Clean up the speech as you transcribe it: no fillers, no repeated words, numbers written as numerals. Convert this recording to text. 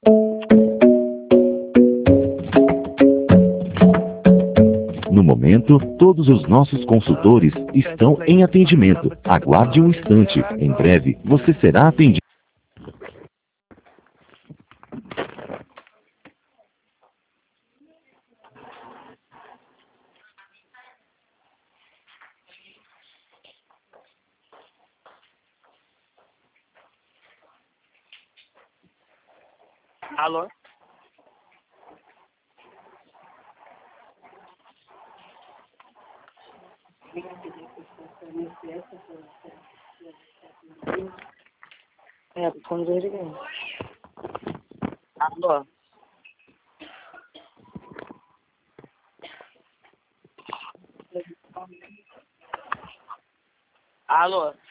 No momento, todos os nossos consultores estão em atendimento. Aguarde um instante. Em breve, você será atendido. Alô? Quando eu liguei. Alô? Alô?